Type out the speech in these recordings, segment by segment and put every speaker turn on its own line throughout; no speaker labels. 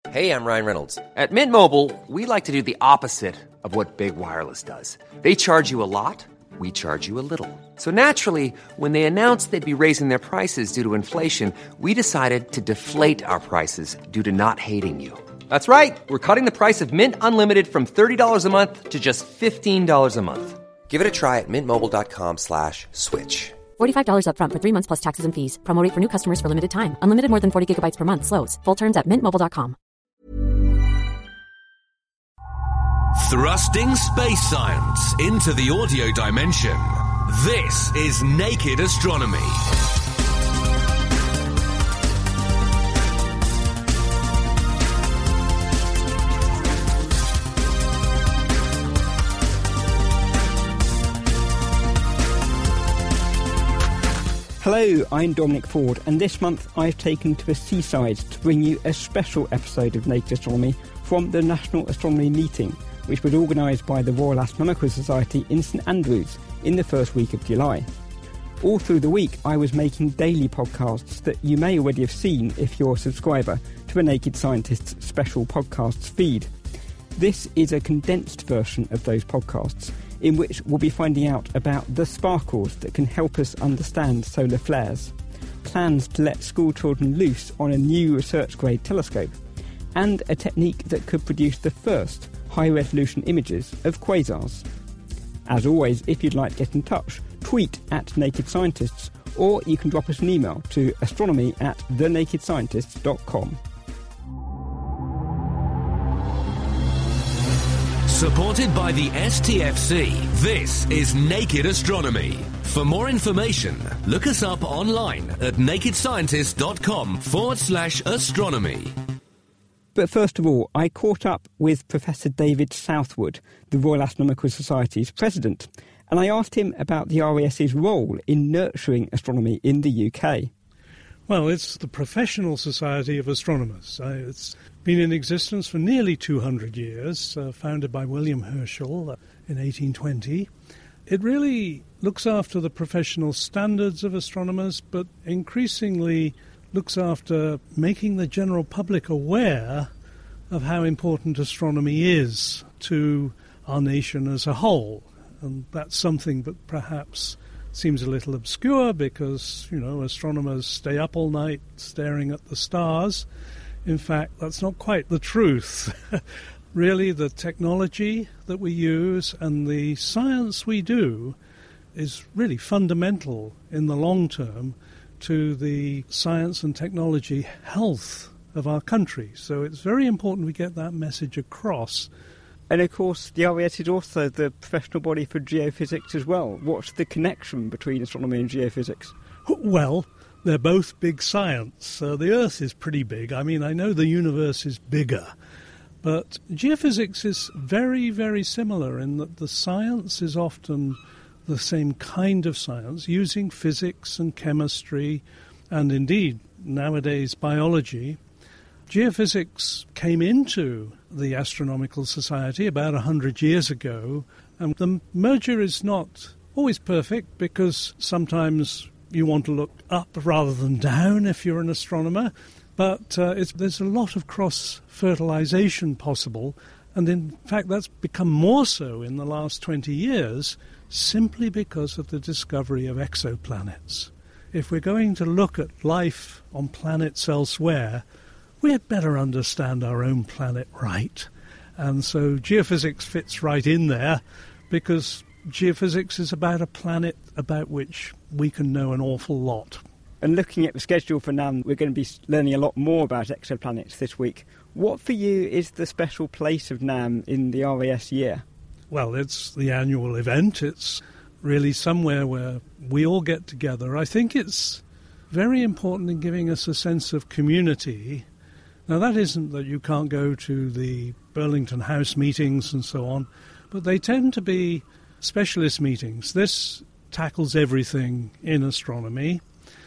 Hey, I'm Ryan Reynolds. At Mint Mobile, we like to do the opposite of what Big Wireless does. They charge you a lot, we charge you a little. So naturally, when they announced they'd be raising their prices due to inflation, we decided to deflate our prices due to not hating you. That's right. We're cutting the price of Mint Unlimited from $30 a month to just $15 a month. Give it a try at mintmobile.com/switch.
$45 up front for 3 months plus taxes and fees. Promo rate for new customers for limited time. Unlimited more than 40 gigabytes per month. Slows full terms at mintmobile.com.
Thrusting space science into the audio dimension. This is Naked Astronomy.
Hello, I'm Dominic Ford, and this month I've taken to the seaside to bring you a special episode of Naked Astronomy from the National Astronomy Meeting, which was organised by the Royal Astronomical Society in St Andrews in the first week of July. All through the week I was making daily podcasts that you may already have seen if you're a subscriber to the Naked Scientist's special podcasts feed. This is a condensed version of those podcasts, in which we'll be finding out about the sparkles that can help us understand solar flares, plans to let school children loose on a new research-grade telescope, and a technique that could produce the first high-resolution images of quasars. As always, if you'd like to get in touch, tweet at Naked Scientists, or you can drop us an email to astronomy@thenakedscientists.com.
Supported by the STFC, this is Naked Astronomy. For more information, look us up online at nakedscientist.com/astronomy.
But first of all, I caught up with Professor David Southwood, the Royal Astronomical Society's president, and I asked him about the RAS's role in nurturing astronomy in the UK.
Well, it's the Professional Society of Astronomers. It's been in existence for nearly 200 years, founded by William Herschel in 1820. It really looks after the professional standards of astronomers, but increasingly looks after making the general public aware of how important astronomy is to our nation as a whole. And that's something that perhaps seems a little obscure because, astronomers stay up all night staring at the stars. In fact, that's not quite the truth. Really, the technology that we use and the science we do is really fundamental in the long term to the science and technology health of our country. So it's very important we get that message across.
And of course, the RAS is also the professional body for geophysics as well. What's the connection between astronomy and geophysics?
Well, they're both big science. The Earth is pretty big. I mean, I know the universe is bigger. But geophysics is very, very similar in that the science is often the same kind of science, using physics and chemistry, and indeed, nowadays, biology. Geophysics came into the Astronomical Society about 100 years ago, and the merger is not always perfect because sometimes you want to look up rather than down if you're an astronomer, but there's a lot of cross-fertilization possible, and in fact that's become more so in the last 20 years simply because of the discovery of exoplanets. If we're going to look at life on planets elsewhere, we had better understand our own planet right. And so geophysics fits right in there because geophysics is about a planet about which we can know an awful lot.
And looking at the schedule for NAM, we're going to be learning a lot more about exoplanets this week. What for you is the special place of NAM in the RAS year?
Well, it's the annual event. It's really somewhere where we all get together. I think it's very important in giving us a sense of community. Now, that isn't that you can't go to the Burlington House meetings and so on, but they tend to be specialist meetings. This tackles everything in astronomy.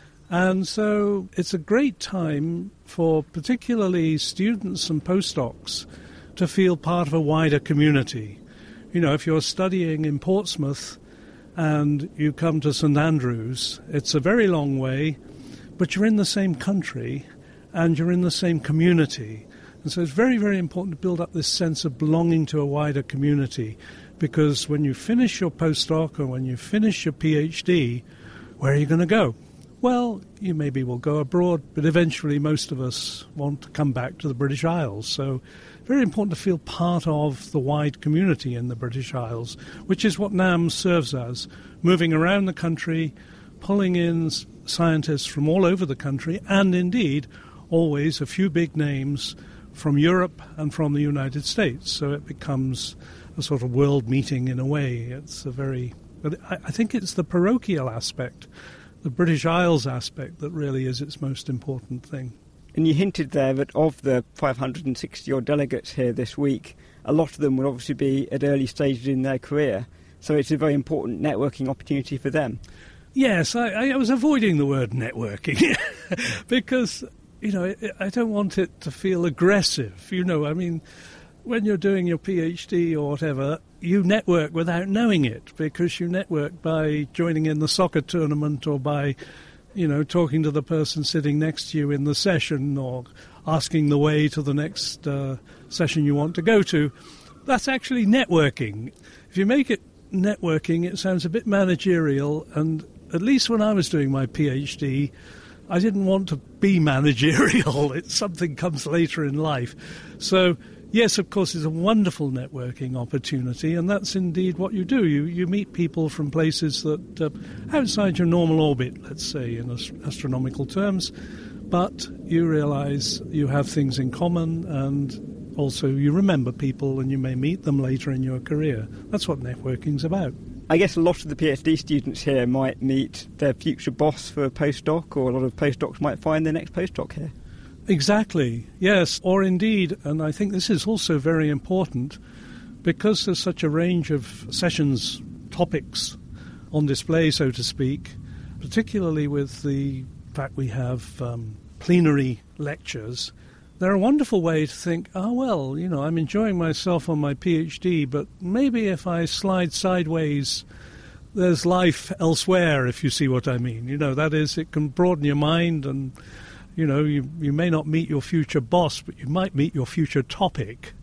And so it's a great time for particularly students and postdocs to feel part of a wider community. If you're studying in Portsmouth and you come to St Andrews, it's a very long way, but you're in the same country and you're in the same community. And so it's very, very important to build up this sense of belonging to a wider community, because when you finish your postdoc or when you finish your PhD, where are you going to go? Well, you maybe will go abroad, but eventually most of us want to come back to the British Isles. So very important to feel part of the wide community in the British Isles, which is what NAM serves as, moving around the country, pulling in scientists from all over the country, and indeed always a few big names from Europe and from the United States. So it becomes a sort of world meeting in a way. But I think it's the parochial aspect, the British Isles aspect, that really is its most important thing.
And you hinted there that of the 560-odd delegates here this week, a lot of them will obviously be at early stages in their career, so it's a very important networking opportunity for them. Yes,
I was avoiding the word networking because, I don't want it to feel aggressive. When you're doing your PhD or whatever, you network without knowing it, because you network by joining in the soccer tournament or by, talking to the person sitting next to you in the session or asking the way to the next session you want to go to. That's actually networking. If you make it networking, it sounds a bit managerial, and at least when I was doing my PhD, I didn't want to be managerial. Something comes later in life. So, yes, of course, it's a wonderful networking opportunity, and that's indeed what you do. You meet people from places that outside your normal orbit, let's say, in astronomical terms, but you realise you have things in common, and also you remember people and you may meet them later in your career. That's what networking's about. I guess a lot of the PhD students here might meet their future boss for a postdoc, or a lot of postdocs might find their next postdoc here. Exactly, yes, or indeed, and I think this is also very important, because there's such a range of sessions, topics on display, so to speak, particularly with the fact we have plenary lectures. They're a wonderful way to think, I'm enjoying myself on my PhD, but maybe if I slide sideways, there's life elsewhere, if you see what I mean. That is, it can broaden your mind, and, you may not meet your future boss, but you might meet your future topic.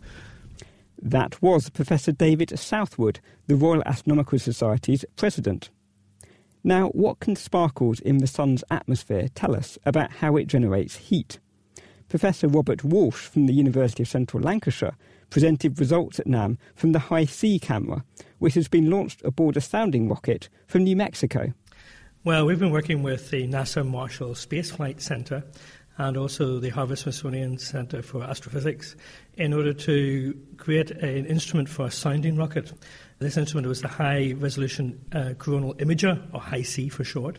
That was Professor David Southwood, the Royal Astronomical Society's president. Now, what can sparkles in the sun's atmosphere tell us about how it generates heat? Professor Robert Walsh from the University of Central Lancashire presented results at NAM from the Hi-C camera, which has been launched aboard a sounding rocket from New Mexico.
Well, we've been working with the NASA Marshall Space Flight Center and also the Harvard-Smithsonian Center for Astrophysics in order to create an instrument for a sounding rocket. This instrument was the High Resolution Coronal Imager, or Hi-C for short.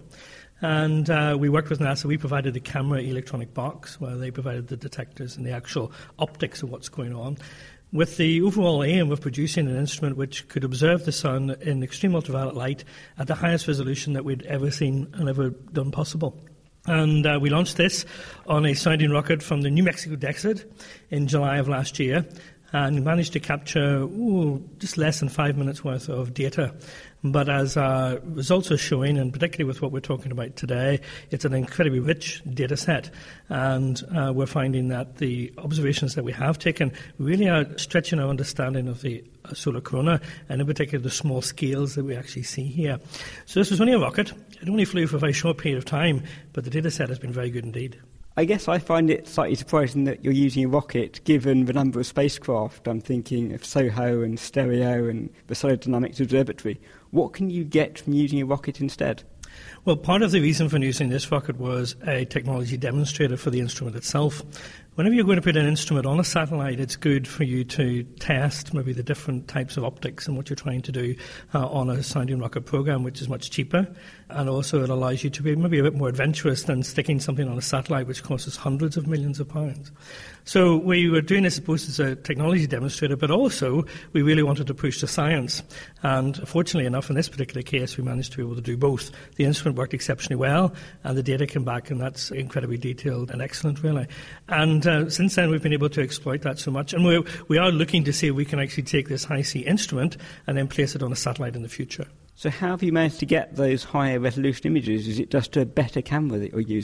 And we worked with NASA. We provided the camera electronic box, while they provided the detectors and the actual optics of what's going on, with the overall aim of producing an instrument which could observe the sun in extreme ultraviolet light at the highest resolution that we'd ever seen and ever done possible. And we launched this on a sounding rocket from the New Mexico DEXID in July of last year, and managed to capture just less than 5 minutes worth of data. But as our results are showing, and particularly with what we're talking about today, it's an incredibly rich data set. And we're finding that the observations that we have taken really are stretching our understanding of the solar corona, and in particular the small scales that we actually see here. So this was only a rocket. It only flew for a very short period of time, but the data set has been very good indeed.
I guess I find it slightly surprising that you're using a rocket, given the number of spacecraft. I'm thinking of SOHO and Stereo and the Solar Dynamics Observatory. What can you get from using a rocket instead?
Well, part of the reason for using this rocket was a technology demonstrator for the instrument itself. Whenever you're going to put an instrument on a satellite, it's good for you to test maybe the different types of optics and what you're trying to do on a sounding rocket program, which is much cheaper. And also it allows you to be maybe a bit more adventurous than sticking something on a satellite which costs hundreds of millions of pounds. So we were doing this, I suppose, as a technology demonstrator, but also we really wanted to push the science. And fortunately enough, in this particular case, we managed to be able to do both. The instrument worked exceptionally well, and the data came back, and that's incredibly detailed and excellent, really. And since then, we've been able to exploit that so much. And we are looking to see if we can actually take this Hi-C instrument and then place it on a satellite in the future.
So how have you managed to get those higher resolution images? Is it just a better camera that you're using?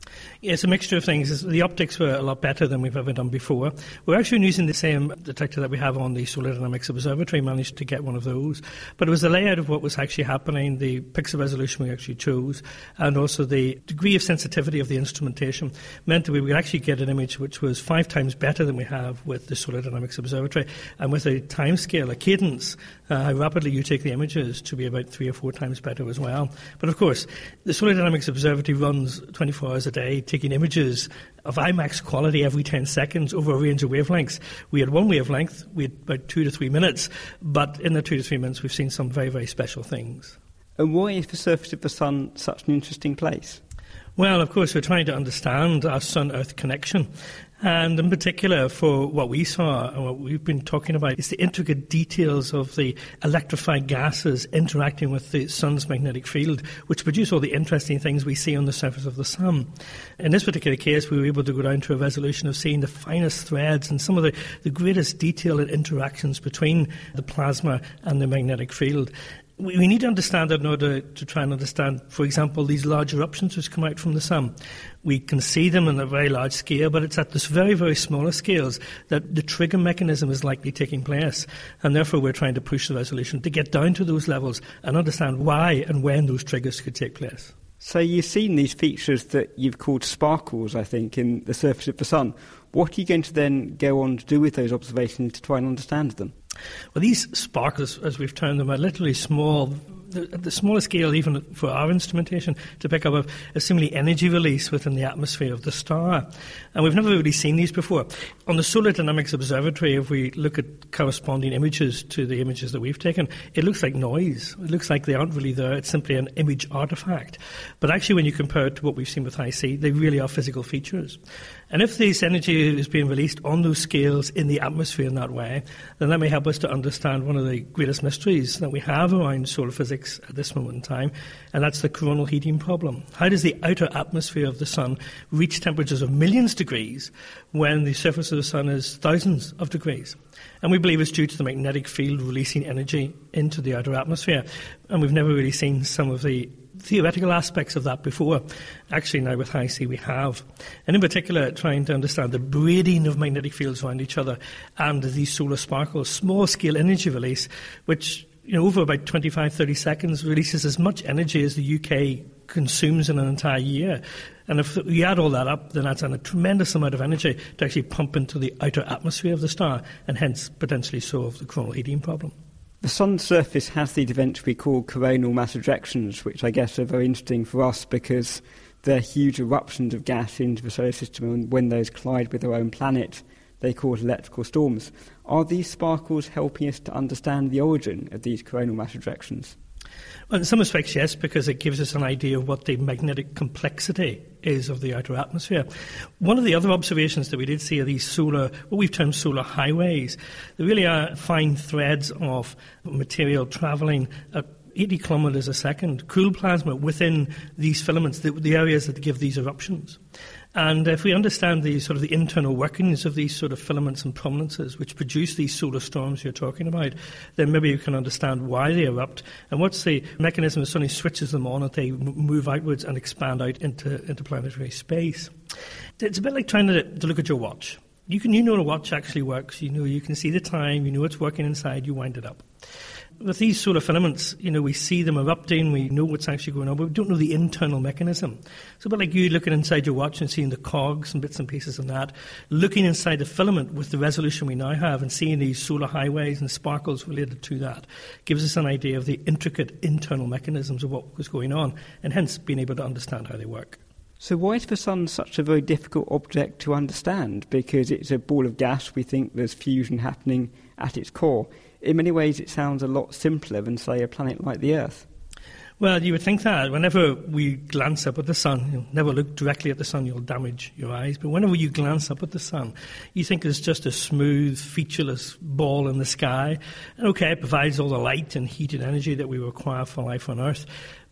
Yeah, it's a mixture of things. The optics were a lot better than we've ever done before. We're actually using the same detector that we have on the Solar Dynamics Observatory, managed to get one of those. But it was the layout of what was actually happening, the pixel resolution we actually chose, and also the degree of sensitivity of the instrumentation meant that we would actually get an image which was 5 times better than we have with the Solar Dynamics Observatory, and with a time scale, a cadence, how rapidly you take the images, to be about 3 or 4 times better as well. But of course, the Solar Dynamics Observatory runs 24 hours a day, taking images of IMAX quality every 10 seconds over a range of wavelengths. We had one wavelength, we had about 2 to 3 minutes, but in the 2 to 3 minutes we've seen some very, very special things.
And why is the surface of the Sun such an interesting place?
Well, of course, we're trying to understand our Sun-Earth connection. And in particular, for what we saw and what we've been talking about is the intricate details of the electrified gases interacting with the Sun's magnetic field, which produce all the interesting things we see on the surface of the Sun. In this particular case, we were able to go down to a resolution of seeing the finest threads and some of the greatest detail and interactions between the plasma and the magnetic field. We need to understand that in order to try and understand, for example, these large eruptions which come out from the Sun. We can see them on a very large scale, but it's at this very, very smaller scales that the trigger mechanism is likely taking place. And therefore we're trying to push the resolution to get down to those levels and understand why and when those triggers could take place.
So you've seen these features that you've called sparkles, I think, in the surface of the Sun. What are you going to then go on to do with those observations to try and understand them?
Well, these sparkles, as we've termed them, are literally small, at the smallest scale even for our instrumentation, to pick up a seemingly energy release within the atmosphere of the star. And we've never really seen these before. On the Solar Dynamics Observatory, if we look at corresponding images to the images that we've taken, it looks like noise. It looks like they aren't really there. It's simply an image artifact. But actually, when you compare it to what we've seen with HI-C, they really are physical features. And if this energy is being released on those scales in the atmosphere in that way, then that may help us to understand one of the greatest mysteries that we have around solar physics at this moment in time, and that's the coronal heating problem. How does the outer atmosphere of the Sun reach temperatures of millions of degrees when the surface of the Sun is thousands of degrees? And we believe it's due to the magnetic field releasing energy into the outer atmosphere. And we've never really seen some of the theoretical aspects of that before. Actually, now with HI-C we have. And in particular, trying to understand the braiding of magnetic fields around each other and these solar sparkles, small-scale energy release, which, over about 25, 30 seconds releases as much energy as the UK consumes in an entire year. And if we add all that up, then that's a tremendous amount of energy to actually pump into the outer atmosphere of the star and hence potentially solve the coronal heating problem.
The Sun's surface has these events we call coronal mass ejections, which I guess are very interesting for us because they're huge eruptions of gas into the solar system, and when those collide with our own planet, they cause electrical storms. Are these sparkles helping us to understand the origin of these coronal mass ejections?
Well, in some respects, yes, because it gives us an idea of what the magnetic complexity is of the outer atmosphere. One of the other observations that we did see are these what we've termed solar highways. They really are fine threads of material travelling at 80 kilometres a second, cool plasma within these filaments, the areas that give these eruptions. And if we understand the internal workings of these sort of filaments and prominences which produce these solar storms you're talking about, then maybe you can understand why they erupt and what's the mechanism that suddenly switches them on and they move outwards and expand out into interplanetary space. It's a bit like trying to look at your watch. You know the watch actually works. You can see the time. You know it's working inside. You wind it up. With these solar filaments, we see them erupting, we know what's actually going on, but we don't know the internal mechanism. So a bit like you looking inside your watch and seeing the cogs and bits and pieces of that, looking inside the filament with the resolution we now have and seeing these solar highways and sparkles related to that gives us an idea of the intricate internal mechanisms of what was going on, and hence being able to understand how they work.
So why is the Sun such a very difficult object to understand? Because it's a ball of gas, we think there's fusion happening at its core. In many ways it sounds a lot simpler than, say, a planet like the Earth.
Well, you would think that. Whenever we glance up at the Sun, you'll never look directly at the Sun, you'll damage your eyes. But whenever you glance up at the Sun, you think it's just a smooth, featureless ball in the sky. And okay, it provides all the light and heat and energy that we require for life on Earth. But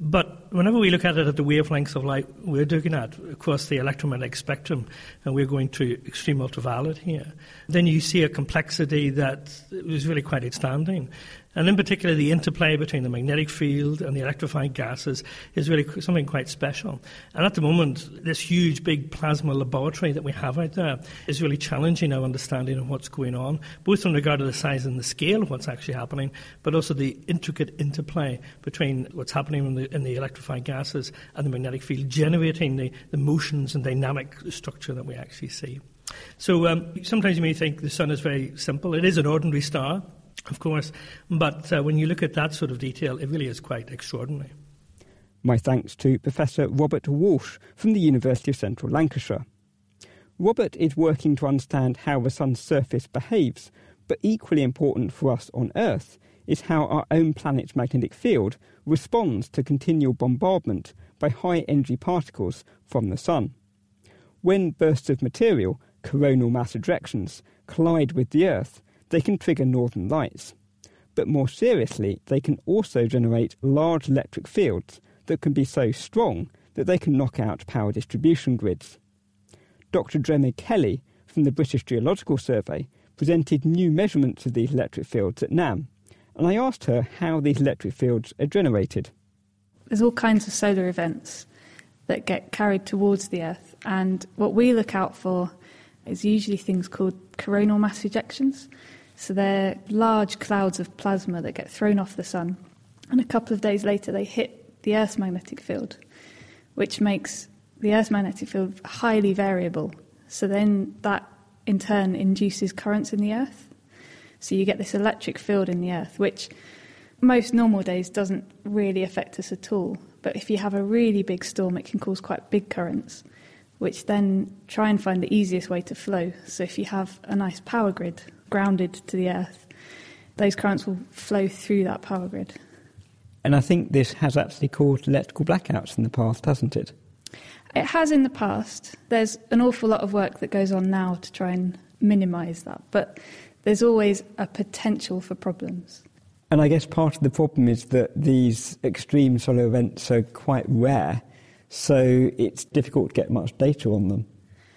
whenever we look at it at the wavelengths of light we're looking at across the electromagnetic spectrum, and we're going to extreme ultraviolet here, then you see a complexity that is really quite outstanding. And in particular, the interplay between the magnetic field and the electrified gases is really something quite special. And at the moment, this huge, big plasma laboratory that we have out there is really challenging our understanding of what's going on, both in regard to the size and the scale of what's actually happening, but also the intricate interplay between what's happening in the electrified gases and the magnetic field, generating the motions and dynamic structure that we actually see. So sometimes you may think the sun is very simple. It is an ordinary star, of course, but when you look at that sort of detail, it really is quite extraordinary.
My thanks to Professor Robert Walsh from the University of Central Lancashire. Robert is working to understand how the sun's surface behaves, but equally important for us on Earth is how our own planet's magnetic field responds to continual bombardment by high-energy particles from the sun. When bursts of material, coronal mass ejections, collide with the Earth, they can trigger northern lights. But more seriously, they can also generate large electric fields that can be so strong that they can knock out power distribution grids. Dr. Dremig Kelly from the British Geological Survey presented new measurements of these electric fields at NAM, and I asked her how these electric fields are generated.
There's all kinds of solar events that get carried towards the Earth, and what we look out for is usually things called coronal mass ejections. So they're large clouds of plasma that get thrown off the sun, and a couple of days later they hit the Earth's magnetic field, which makes the Earth's magnetic field highly variable. So then that in turn induces currents in the Earth. So you get this electric field in the Earth, which most normal days doesn't really affect us at all. But if you have a really big storm, it can cause quite big currents, which then try and find the easiest way to flow. So if you have a nice power grid grounded to the Earth, those currents will flow through that power grid.
And I think this has actually caused electrical blackouts in the past, hasn't it?
It has in the past. There's an awful lot of work that goes on now to try and minimise that, but there's always a potential for problems.
And I guess part of the problem is that these extreme solar events are quite rare, so it's difficult to get much data on them.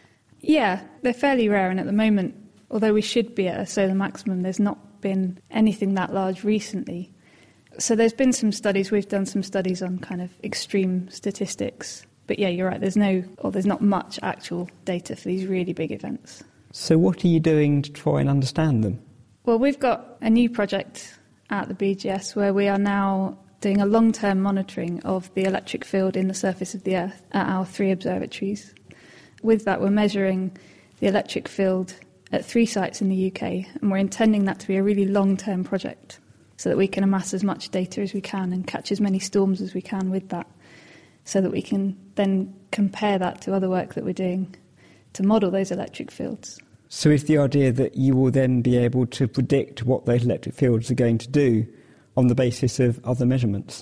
Yeah,
they're fairly rare, and at the moment, although we should be at a solar maximum, there's not been anything that large recently. So there's been some studies, we've done some studies on kind of extreme statistics. But yeah, you're right, there's not much actual data for these really big events.
So what are you doing to try and understand them?
Well, we've got a new project at the BGS where we are now doing a long-term monitoring of the electric field in the surface of the Earth at our 3 observatories. With that, we're measuring the electric field at 3 sites in the UK, and we're intending that to be a really long-term project so that we can amass as much data as we can and catch as many storms as we can with that, so that we can then compare that to other work that we're doing to model those electric fields.
So is the idea that you will then be able to predict what those electric fields are going to do on the basis of other measurements?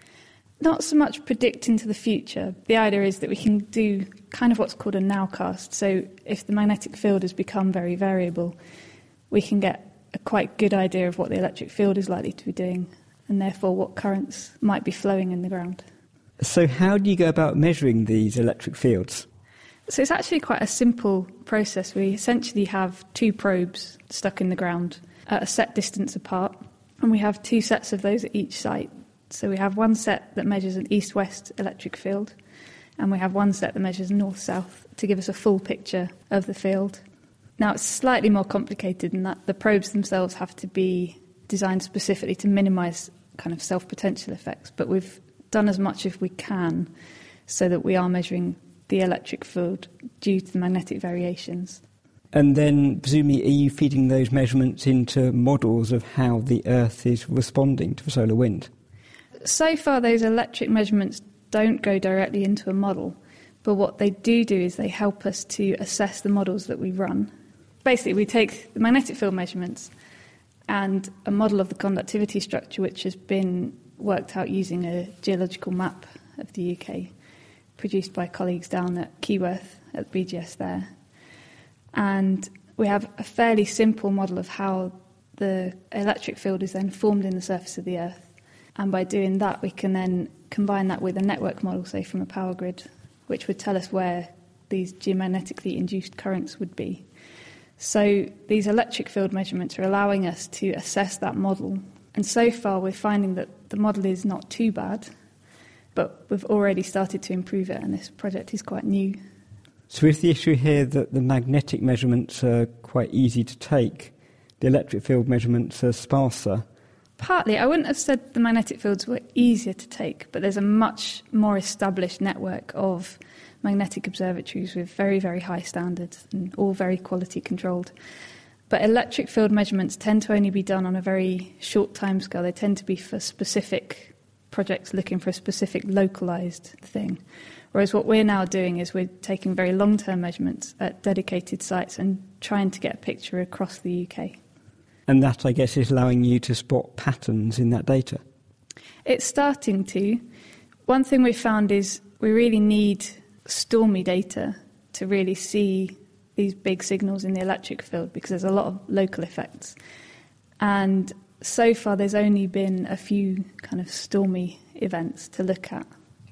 Not so much predict into the future. The idea is that we can do kind of what's called a nowcast. So if the magnetic field has become very variable, we can get a quite good idea of what the electric field is likely to be doing, and therefore what currents might be flowing in the ground.
So how do you go about measuring these electric fields?
So it's actually quite a simple process. We essentially have 2 probes stuck in the ground at a set distance apart, and we have 2 sets of those at each site. So we have one set that measures an east-west electric field, and we have one set that measures north-south to give us a full picture of the field. Now, it's slightly more complicated in that the probes themselves have to be designed specifically to minimise kind of self-potential effects, but we've done as much as we can so that we are measuring the electric field due to the magnetic variations.
And then, presumably, are you feeding those measurements into models of how the Earth is responding to the solar wind?
So far, those electric measurements don't go directly into a model, but what they do is they help us to assess the models that we run. Basically, we take the magnetic field measurements and a model of the conductivity structure, which has been worked out using a geological map of the UK, produced by colleagues down at Keyworth at the BGS there. And we have a fairly simple model of how the electric field is then formed in the surface of the Earth. And by doing that, we can then combine that with a network model, say from a power grid, which would tell us where these geomagnetically induced currents would be. So these electric field measurements are allowing us to assess that model. And so far we're finding that the model is not too bad, but we've already started to improve it, and this project is quite new.
So is the issue here that the magnetic measurements are quite easy to take, the electric field measurements are sparser?
Partly. I wouldn't have said the magnetic fields were easier to take, but there's a much more established network of magnetic observatories with very, very high standards and all very quality controlled. But electric field measurements tend to only be done on a very short timescale. They tend to be for specific projects looking for a specific localised thing. Whereas what we're now doing is we're taking very long-term measurements at dedicated sites and trying to get a picture across the UK.
And that, I guess, is allowing you to spot patterns in that data?
It's starting to. One thing we've found is we really need stormy data to really see these big signals in the electric field, because there's a lot of local effects. And so far there's only been a few kind of stormy events to look at.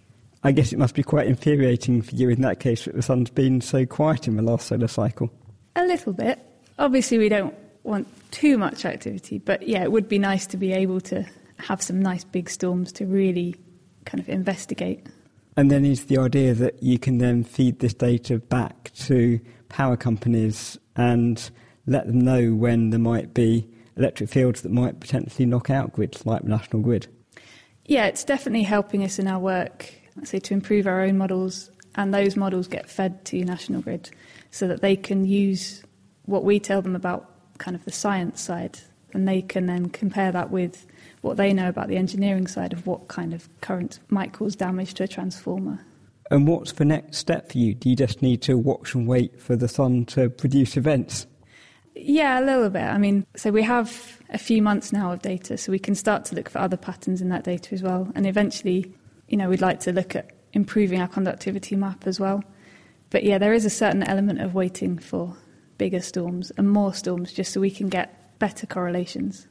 I guess it must be quite infuriating for you in that case that the sun's been so quiet in the last solar cycle.
A little bit. Obviously we don't want too much activity, but yeah, it would be nice to be able to have some nice big storms to really kind of investigate.
And then is the idea that you can then feed this data back to power companies and let them know when there might be electric fields that might potentially knock out grids like the National Grid?
Yeah, it's definitely helping us in our work, say, to improve our own models, and those models get fed to National Grid so that they can use what we tell them about kind of the science side, and they can then compare that with what they know about the engineering side of what kind of current might cause damage to a transformer.
And what's the next step for you? Do you just need to watch and wait for the sun to produce events?
Yeah, a little bit. I mean, so we have a few months now of data, so we can start to look for other patterns in that data as well. And eventually, we'd like to look at improving our conductivity map as well. But yeah, there is a certain element of waiting for bigger storms and more storms just so we can get better correlations.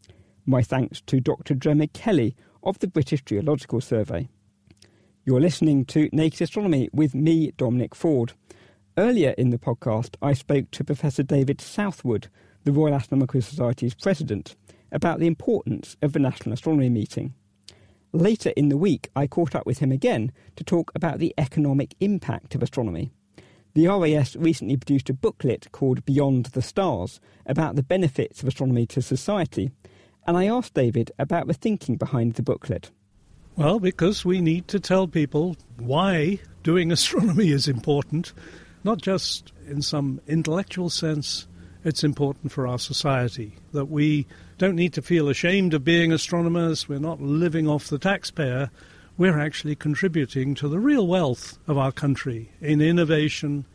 My thanks to Dr. Gemma Kelly of the British Geological Survey. You're listening to Naked Astronomy with me, Dominic Ford. Earlier in the podcast, I spoke to Professor David Southwood, the Royal Astronomical Society's president, about the importance of the National Astronomy Meeting. Later in the week, I caught up with him again to talk about the economic impact of astronomy. The RAS recently produced a booklet called Beyond the Stars about the benefits of astronomy to society, and I asked David about the thinking behind the booklet.
Well, because we need to tell people why doing astronomy is important, not just in some intellectual sense. It's important for our society, that we don't need to feel ashamed of being astronomers. We're not living off the taxpayer. We're actually contributing to the real wealth of our country in innovation,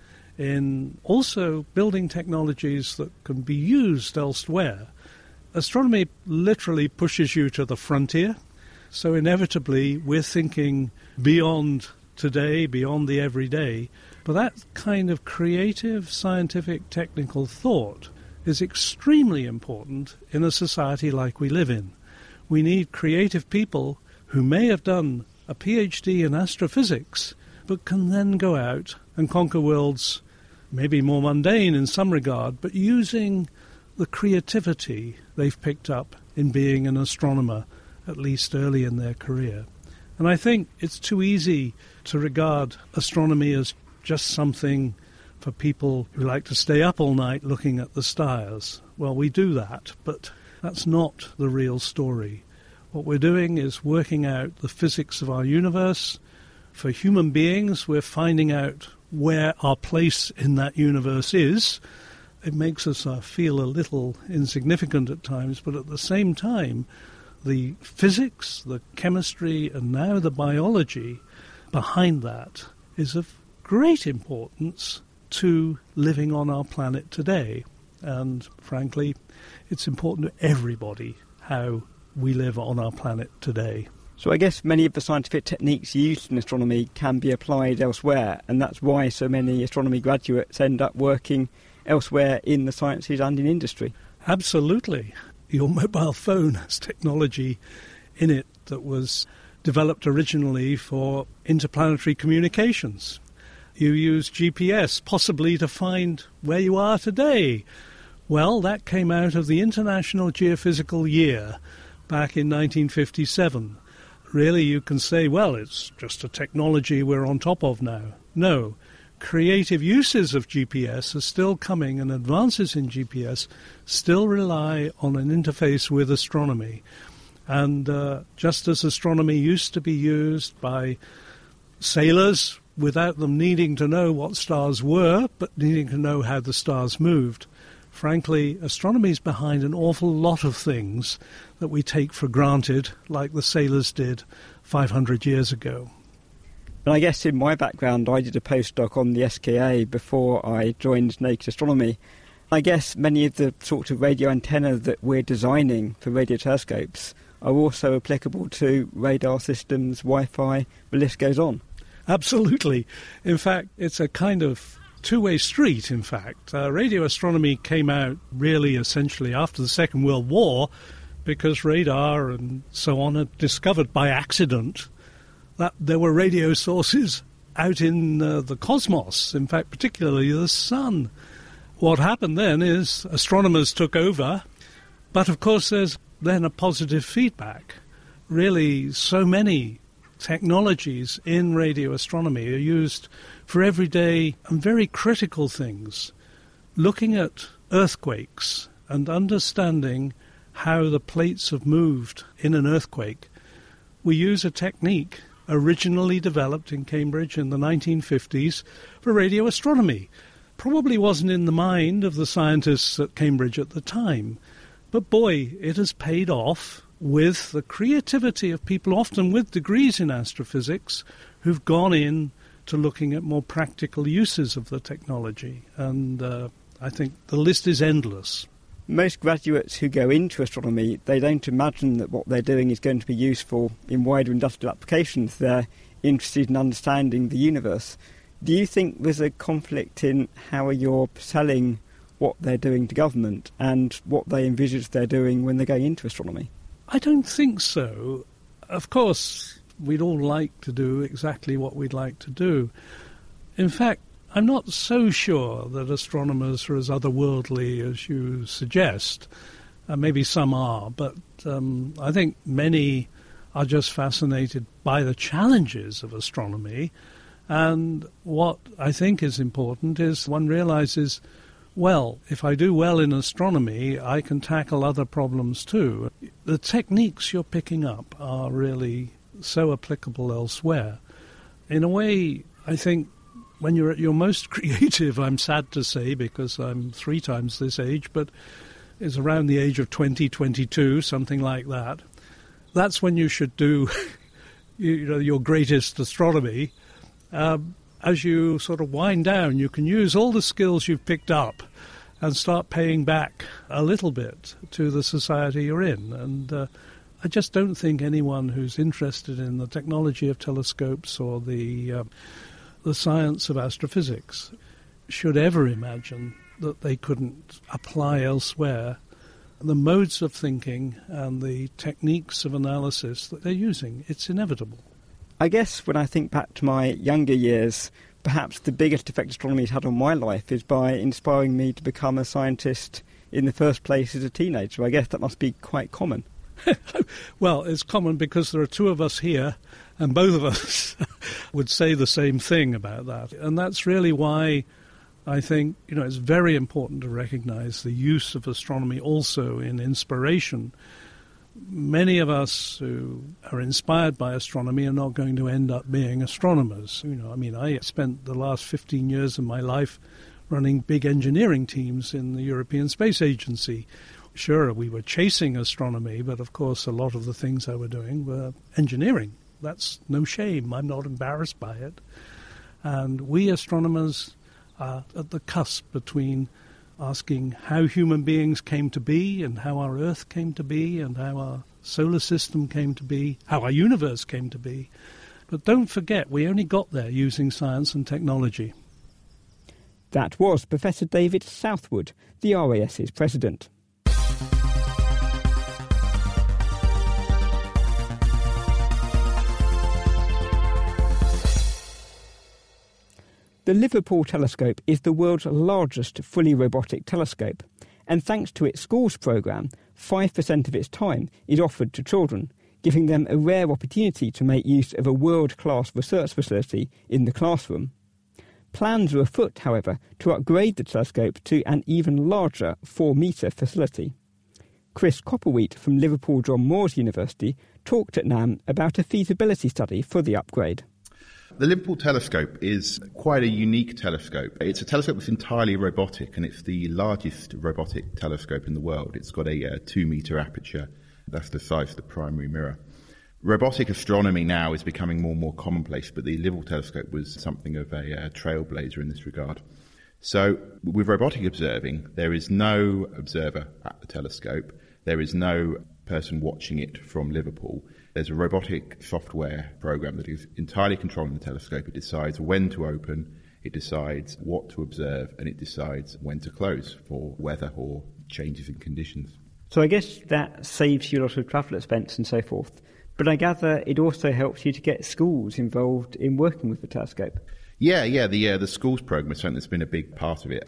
in also building technologies that can be used elsewhere. Astronomy literally pushes you to the frontier, so inevitably we're thinking beyond today, beyond the everyday. But that kind of creative, scientific, technical thought is extremely important in a society like we live in. We need creative people who may have done a PhD in astrophysics, but can then go out and conquer worlds, maybe more mundane in some regard, but using the creativity they've picked up in being an astronomer, at least early in their career. And I think it's too easy to regard astronomy as just something for people who like to stay up all night looking at the stars. Well, we do that, but that's not the real story. What we're doing is working out the physics of our universe. For human beings, we're finding out where our place in that universe is. It makes us feel a little insignificant at times, but at the same time, the physics, the chemistry, and now the biology behind that is of great importance to living on our planet today. And frankly, it's important to everybody how we live on our planet today.
So I guess many of the scientific techniques used in astronomy can be applied elsewhere, and that's why so many astronomy graduates end up working elsewhere in the sciences and in industry.
Absolutely. Your mobile phone has technology in it that was developed originally for interplanetary communications. You use GPS possibly to find where you are today. Well, that came out of the International Geophysical Year back in 1957. Really, you can say, well, it's just a technology we're on top of now. No. Creative uses of GPS are still coming, and advances in GPS still rely on an interface with astronomy. And just as astronomy used to be used by sailors without them needing to know what stars were, but needing to know how the stars moved, frankly, astronomy is behind an awful lot of things that we take for granted, like the sailors did 500 years ago.
And I guess in my background, I did a postdoc on the SKA before I joined Naked Astronomy. I guess many of the sorts of radio antennas that we're designing for radio telescopes are also applicable to radar systems, Wi-Fi, the list goes on.
Absolutely. In fact, it's a kind of two-way street, in fact. Radio astronomy came out really essentially after the Second World War because radar and so on had discovered by accident that there were radio sources out in the cosmos, in fact, particularly the sun. What happened then is astronomers took over, but of course there's then a positive feedback. Really, so many technologies in radio astronomy are used for everyday and very critical things. Looking at earthquakes and understanding how the plates have moved in an earthquake, we use a technique originally developed in Cambridge in the 1950s for radio astronomy. Probably wasn't in the mind of the scientists at Cambridge at the time, but boy, it has paid off with the creativity of people, often with degrees in astrophysics, who've gone in to looking at more practical uses of the technology. And I think the list is endless.
Most graduates who go into astronomy, they don't imagine that what they're doing is going to be useful in wider industrial applications. They're interested in understanding the universe. Do you think there's a conflict in how you're selling what they're doing to government and what they envisage they're doing when they're going into astronomy?
I don't think so. Of course, we'd all like to do exactly what we'd like to do. In fact, I'm not so sure that astronomers are as otherworldly as you suggest. Maybe some are, but I think many are just fascinated by the challenges of astronomy. And what I think is important is one realizes, well, if I do well in astronomy, I can tackle other problems too. The techniques you're picking up are really so applicable elsewhere. In a way, I think when you're at your most creative, I'm sad to say, because I'm 3 times this age, but it's around the age of 20, 22, something like that. That's when you should do your greatest astronomy. As you sort of wind down, you can use all the skills you've picked up and start paying back a little bit to the society you're in. And I just don't think anyone who's interested in the technology of telescopes or the science of astrophysics should ever imagine that they couldn't apply elsewhere the modes of thinking and the techniques of analysis that they're using. It's inevitable.
I guess when I think back to my younger years, perhaps the biggest effect astronomy has had on my life is by inspiring me to become a scientist in the first place as a teenager. I guess that must be quite common.
Well, it's common because there are 2 of us here, and both of us would say the same thing about that. And that's really why I think, it's very important to recognize the use of astronomy also in inspiration. Many of us who are inspired by astronomy are not going to end up being astronomers. I spent the last 15 years of my life running big engineering teams in the European Space Agency. Sure, we were chasing astronomy, but of course a lot of the things I were doing were engineering. That's no shame. I'm not embarrassed by it. And we astronomers are at the cusp between asking how human beings came to be and how our Earth came to be and how our solar system came to be, how our universe came to be. But don't forget, we only got there using science and technology.
That was Professor David Southwood, the RAS's president. The Liverpool telescope is the world's largest fully robotic telescope, and thanks to its schools programme, 5% of its time is offered to children, giving them a rare opportunity to make use of a world-class research facility in the classroom. Plans are afoot, however, to upgrade the telescope to an even larger 4-metre facility. Chris Copperwheat from Liverpool John Moores University talked at NAM about a feasibility study for the upgrade.
The Liverpool telescope is quite a unique telescope. It's a telescope that's entirely robotic, and it's the largest robotic telescope in the world. It's got a 2-metre aperture. That's the size of the primary mirror. Robotic astronomy now is becoming more and more commonplace, but the Liverpool telescope was something of a trailblazer in this regard. So with robotic observing, there is no observer at the telescope. There is no person watching it from Liverpool. There's a robotic software program that is entirely controlling the telescope. It decides when to open, it decides what to observe, and it decides when to close for weather or changes in conditions.
So I guess that saves you a lot of travel expense and so forth. But I gather it also helps you to get schools involved in working with the telescope.
Yeah. The schools program is something that's been a big part of it.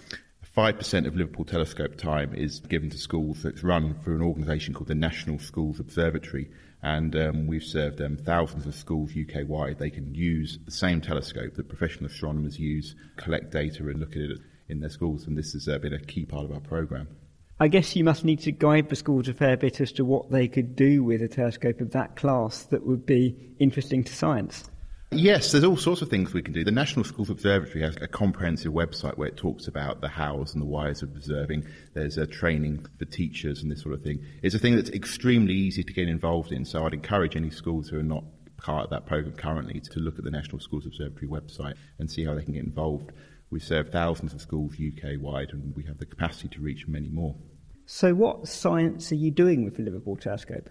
5% of Liverpool telescope time is given to schools. That's run through an organisation called the National Schools Observatory, and we've served thousands of schools UK-wide. They can use the same telescope that professional astronomers use, collect data and look at it in their schools, and this has been a key part of our programme.
I guess you must need to guide the schools a fair bit as to what they could do with a telescope of that class that would be interesting to science.
Yes, there's all sorts of things we can do. The National Schools Observatory has a comprehensive website where it talks about the hows and the whys of observing. There's training for teachers and this sort of thing. It's a thing that's extremely easy to get involved in, so I'd encourage any schools who are not part of that programme currently to look at the National Schools Observatory website and see how they can get involved. We serve thousands of schools UK-wide, and we have the capacity to reach many more.
So what science are you doing with the Liverpool telescope?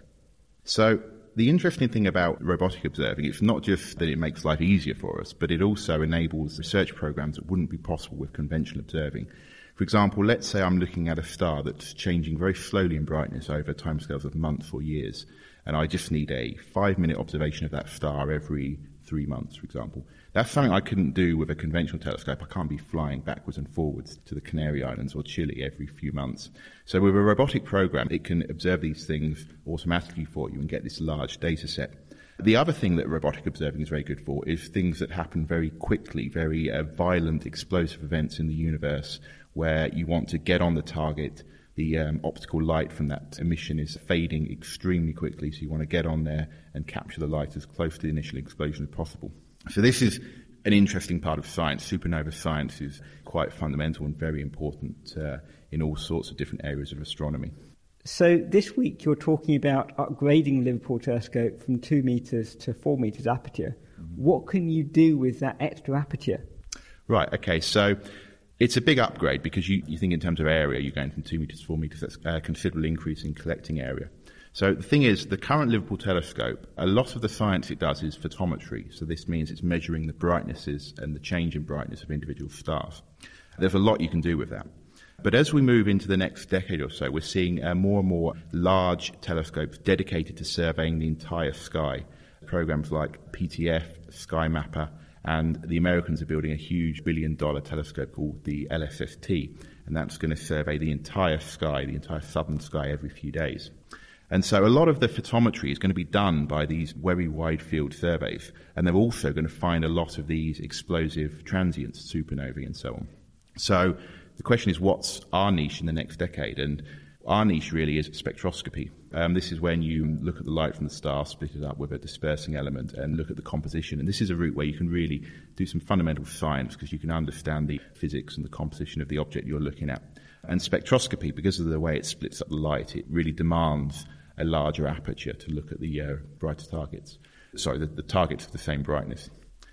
So the interesting thing about robotic observing, it's not just that it makes life easier for us, but it also enables research programs that wouldn't be possible with conventional observing. For example, let's say I'm looking at a star that's changing very slowly in brightness over timescales of months or years, and I just need a 5-minute observation of that star every 3 months, for example. That's something I couldn't do with a conventional telescope. I can't be flying backwards and forwards to the Canary Islands or Chile every few months. So with a robotic program, it can observe these things automatically for you and get this large data set. The other thing that robotic observing is very good for is things that happen very quickly, very violent, explosive events in the universe where you want to get on the target. The optical light from that emission is fading extremely quickly, so you want to get on there and capture the light as close to the initial explosion as possible. So this is an interesting part of science. Supernova science is quite fundamental and very important in all sorts of different areas of astronomy.
So this week you're talking about upgrading the Liverpool telescope from 2 metres to 4 metres aperture. What can you do with that extra aperture?
Right, okay, so it's a big upgrade because you think in terms of area, you're going from 2 metres to 4 metres. That's a considerable increase in collecting area. So the thing is, the current Liverpool telescope, a lot of the science it does is photometry. So this means it's measuring the brightnesses and the change in brightness of individual stars. There's a lot you can do with that. But as we move into the next decade or so, we're seeing more and more large telescopes dedicated to surveying the entire sky. Programs like PTF, SkyMapper, and the Americans are building a huge billion-dollar telescope called the LSST, and that's going to survey the entire sky, the entire southern sky, every few days. And so a lot of the photometry is going to be done by these very wide-field surveys, and they're also going to find a lot of these explosive transients, supernovae and so on. So the question is, what's our niche in the next decade? And our niche really is spectroscopy. This is when you look at the light from the star, split it up with a dispersing element, and look at the composition. And this is a route where you can really do some fundamental science because you can understand the physics and the composition of the object you're looking at. And spectroscopy, because of the way it splits up the light, it really demands a larger aperture to look at the brighter targets. The targets of the same brightness.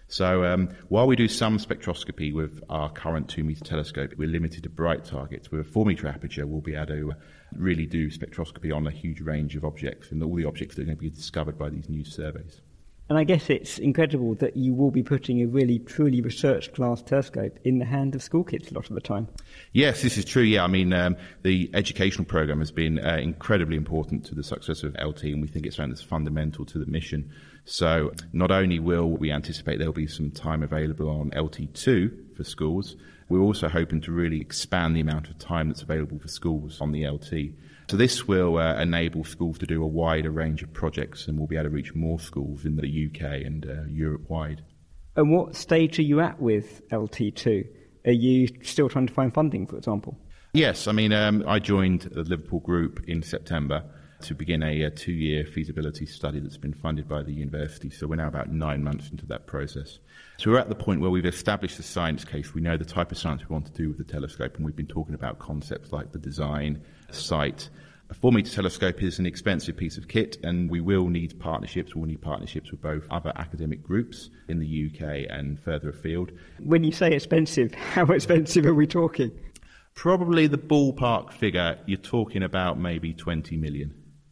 So while we do some spectroscopy with our current 2-metre telescope, we're limited to bright targets. With a 4-metre aperture, we'll be able to really do spectroscopy on a huge range of objects and all the objects that are going to be discovered by these new surveys.
And I guess it's incredible that you will be putting a really, truly research-class telescope in the hand of school kids a lot of the time.
Yes, this is true, yeah. I mean, the educational programme has been incredibly important to the success of LT, and we think it's something that's fundamental to the mission. So not only will we anticipate there'll be some time available on LT2 for schools, we're also hoping to really expand the amount of time that's available for schools on the LT. So this will enable schools to do a wider range of projects, and we'll be able to reach more schools in the UK and Europe-wide.
And what stage are you at with LT2? Are you still trying to find funding, for example?
Yes, I mean, I joined the Liverpool Group in September to begin a 2-year feasibility study that's been funded by the university. So we're now about 9 months into that process. So we're at the point where we've established the science case. We know the type of science we want to do with the telescope, and we've been talking about concepts like the design, site. A 4-metre telescope is an expensive piece of kit, and we will need partnerships. We'll need partnerships with both other academic groups in the UK and further afield.
When you say expensive, how expensive are we talking?
Probably the ballpark figure, you're talking about maybe 20 million.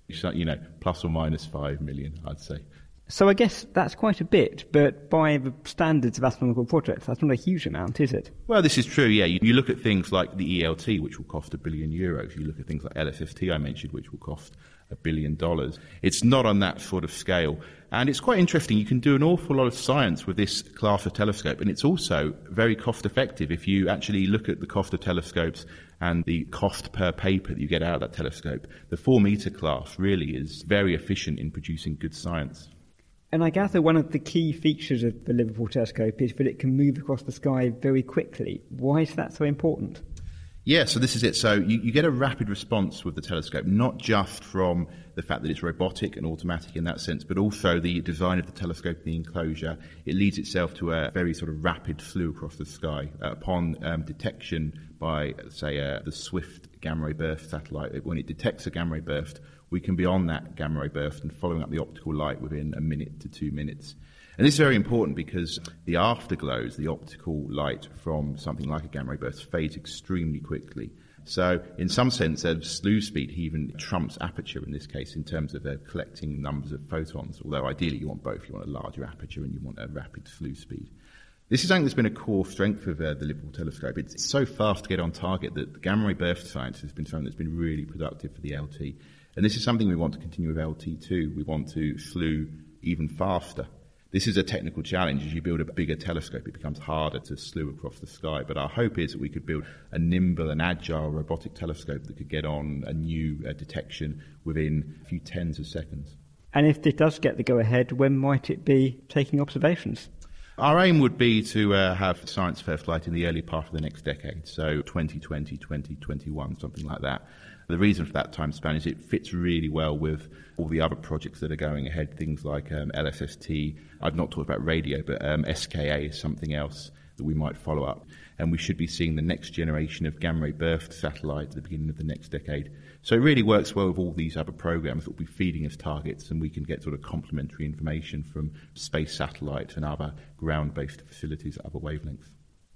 Plus or minus 5 million, I'd say.
So I guess that's quite a bit, but by the standards of astronomical projects, that's not a huge amount, is it?
Well, this is true, yeah. You look at things like the ELT, which will cost €1 billion. You look at things like LSST, I mentioned, which will cost $1 billion. It's not on that sort of scale. And it's quite interesting. You can do an awful lot of science with this class of telescope, and it's also very cost-effective. If you actually look at the cost of telescopes and the cost per paper that you get out of that telescope, the 4-metre class really is very efficient in producing good science.
And I gather one of the key features of the Liverpool telescope is that it can move across the sky very quickly. Why is that so important?
Yeah, so this is it. So you get a rapid response with the telescope, not just from the fact that it's robotic and automatic in that sense, but also the design of the telescope, the enclosure. It leads itself to a very sort of rapid flew across the sky. Upon detection by, say, the Swift gamma ray burst satellite, when it detects a gamma ray burst, we can be on that gamma ray burst and following up the optical light within 1 minute to 2 minutes. And this is very important because the afterglows, the optical light from something like a gamma ray burst, fades extremely quickly. So in some sense, slew speed even trumps aperture in this case in terms of collecting numbers of photons, although ideally you want both. You want a larger aperture and you want a rapid slew speed. This is something that's been a core strength of the Liverpool telescope. It's so fast to get on target that the gamma ray burst science has been something that's been really productive for the LT. And this is something we want to continue with LT2. We want to slew even faster. This is a technical challenge. As you build a bigger telescope, it becomes harder to slew across the sky. But our hope is that we could build a nimble and agile robotic telescope that could get on a new detection within a few tens of seconds.
And if this does get the go-ahead, when might it be taking observations?
Our aim would be to have science first light in the early part of the next decade, so 2020, 2021, something like that. The reason for that time span is it fits really well with all the other projects that are going ahead, things like LSST. I've not talked about radio, but SKA is something else that we might follow up. And we should be seeing the next generation of gamma ray burst satellite at the beginning of the next decade. So it really works well with all these other programs that will be feeding us targets, and we can get sort of complementary information from space satellites and other ground-based facilities at other wavelengths.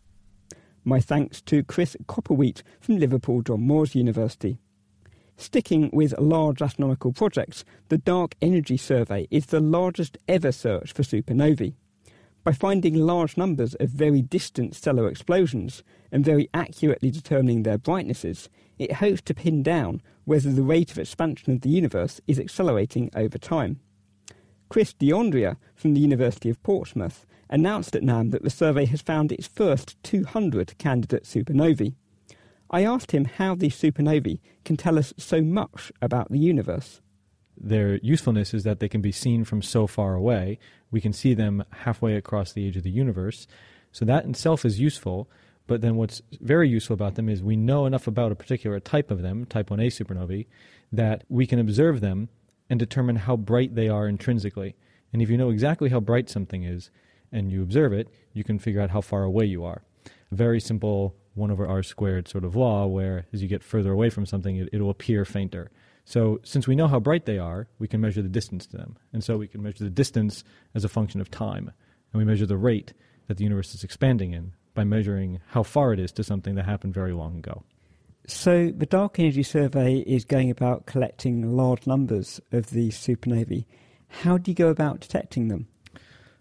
My thanks to Chris Copperwheat from Liverpool John Moores University. Sticking with large astronomical projects, the Dark Energy Survey is the largest ever search for supernovae. By finding large numbers of very distant stellar explosions and very accurately determining their brightnesses, it hopes to pin down whether the rate of expansion of the universe is accelerating over time. Chris D'Andrea from the University of Portsmouth announced at NAM that the survey has found its first 200 candidate supernovae. I asked him how these supernovae can tell us so much about the universe.
Their usefulness is that they can be seen from so far away. We can see them halfway across the age of the universe. So that in itself is useful. But then what's very useful about them is we know enough about a particular type of them, type 1a supernovae, that we can observe them and determine how bright they are intrinsically. And if you know exactly how bright something is and you observe it, you can figure out how far away you are. A very simple 1/r² sort of law where as you get further away from something, it'll appear fainter. So since we know how bright they are, we can measure the distance to them. And so we can measure the distance as a function of time. And we measure the rate that the universe is expanding in by measuring how far it is to something that happened very long ago.
So the Dark Energy Survey is going about collecting large numbers of these supernovae. How do you go about detecting them?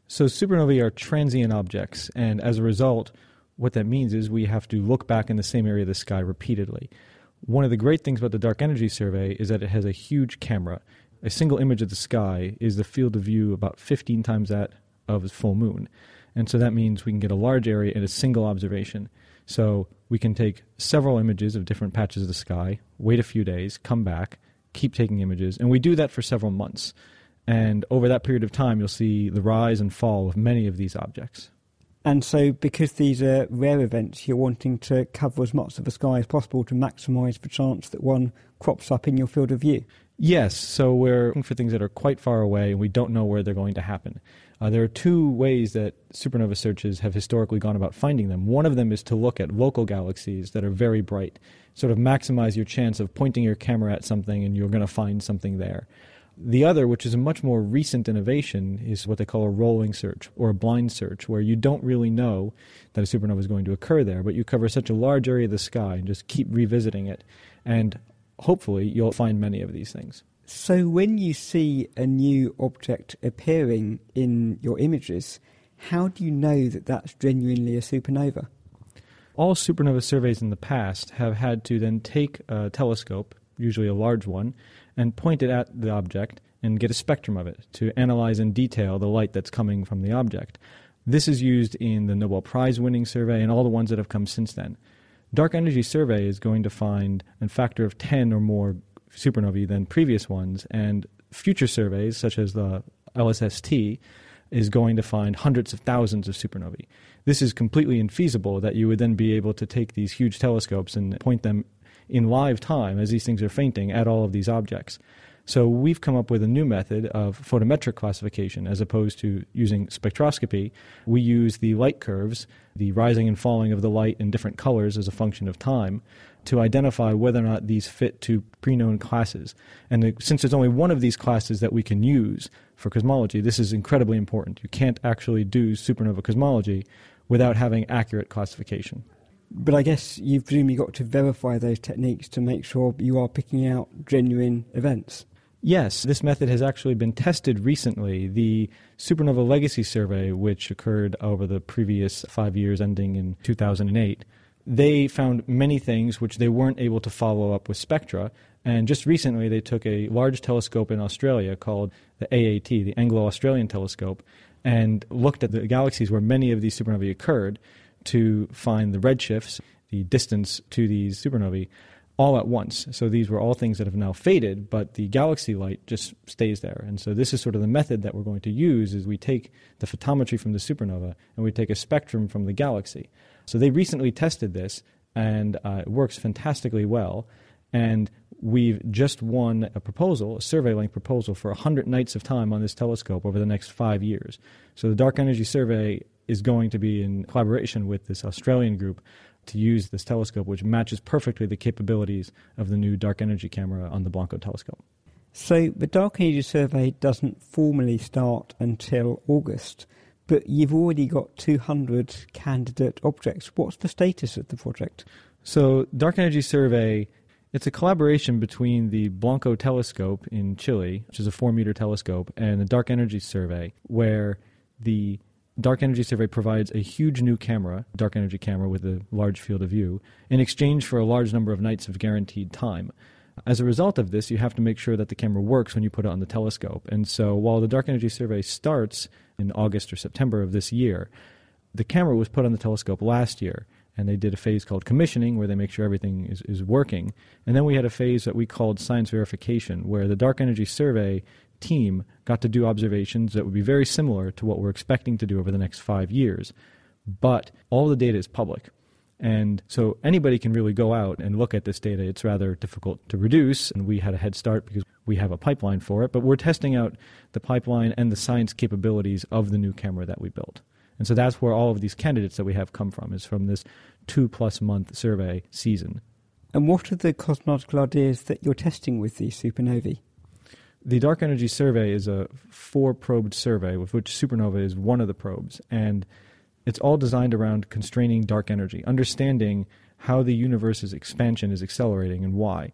So supernovae are transient objects, and as a result, what that means is we have to look back in the same area of the sky repeatedly. One of the great things about the Dark Energy Survey is that it has a huge camera. A single image of the sky is the field of view about 15 times that of a full moon. And so that means we can get a large area in a single observation. So we can take several images of different patches of the sky, wait a few days, come back, keep taking images, and we do that for several months. And over that period of time, you'll see the rise and fall of many of these objects.
And so because these are rare events, you're wanting to cover as much of the sky as possible to maximise the chance that one crops up in your field of view?
Yes, so we're looking for things that are quite far away and we don't know where they're going to happen. There are two ways that supernova searches have historically gone about finding them. One of them is to look at local galaxies that are very bright, sort of maximize your chance of pointing your camera at something and you're going to find something there. The other, which is a much more recent innovation, is what they call a rolling search or a blind search, where you don't really know that a supernova is going to occur there, but you cover such a large area of the sky and just keep revisiting it, and hopefully you'll find many of these things.
So when you see a new object appearing in your images, how do you know that that's genuinely a supernova?
All supernova surveys in the past have had to then take a telescope, usually a large one, and point it at the object and get a spectrum of it to analyze in detail the light that's coming from the object. This is used in the Nobel Prize winning survey and all the ones that have come since then. Dark Energy Survey is going to find a factor of 10 or more supernovae than previous ones, and future surveys, such as the LSST, is going to find hundreds of thousands of supernovae. This is completely infeasible that you would then be able to take these huge telescopes and point them in live time as these things are fainting at all of these objects. So we've come up with a new method of photometric classification as opposed to using spectroscopy. We use the light curves, the rising and falling of the light in different colors as a function of time, to identify whether or not these fit to pre-known classes. And since there's only one of these classes that we can use for cosmology, this is incredibly important. You can't actually do supernova cosmology without having accurate classification.
But I guess you've presumably got to verify those techniques to make sure you are picking out genuine events.
Yes, this method has actually been tested recently. The Supernova Legacy Survey, which occurred over the previous 5 years ending in 2008, they found many things which they weren't able to follow up with spectra. And just recently they took a large telescope in Australia called the AAT, the Anglo-Australian Telescope, and looked at the galaxies where many of these supernovae occurred to find the redshifts, the distance to these supernovae, all at once. So these were all things that have now faded, but the galaxy light just stays there. And so this is sort of the method that we're going to use, is we take the photometry from the supernova and we take a spectrum from the galaxy. So they recently tested this, and it works fantastically well. And we've just won a proposal, a survey-length proposal, for 100 nights of time on this telescope over the next 5 years. So the Dark Energy Survey is going to be in collaboration with this Australian group to use this telescope, which matches perfectly the capabilities of the new Dark Energy camera on the Blanco telescope.
So the Dark Energy Survey doesn't formally start until August, but you've already got 200 candidate objects. What's the status of the project?
So Dark Energy Survey, it's a collaboration between the Blanco telescope in Chile, which is a 4-meter telescope, and the Dark Energy Survey, where the Dark Energy Survey provides a huge new camera, Dark Energy camera with a large field of view, in exchange for a large number of nights of guaranteed time. As a result of this, you have to make sure that the camera works when you put it on the telescope. And so while the Dark Energy Survey starts in August or September of this year, the camera was put on the telescope last year, and they did a phase called commissioning where they make sure everything is working. And then we had a phase that we called science verification, where the Dark Energy Survey team got to do observations that would be very similar to what we're expecting to do over the next 5 years. But all the data is public. And so anybody can really go out and look at this data. It's rather difficult to reduce, and we had a head start because we have a pipeline for it. But we're testing out the pipeline and the science capabilities of the new camera that we built. And so that's where all of these candidates that we have come from, is from this 2+ month survey season.
And what are the cosmological ideas that you're testing with these supernovae?
The Dark Energy Survey is a 4-probed survey, with which supernova is one of the probes. And it's all designed around constraining dark energy, understanding how the universe's expansion is accelerating and why.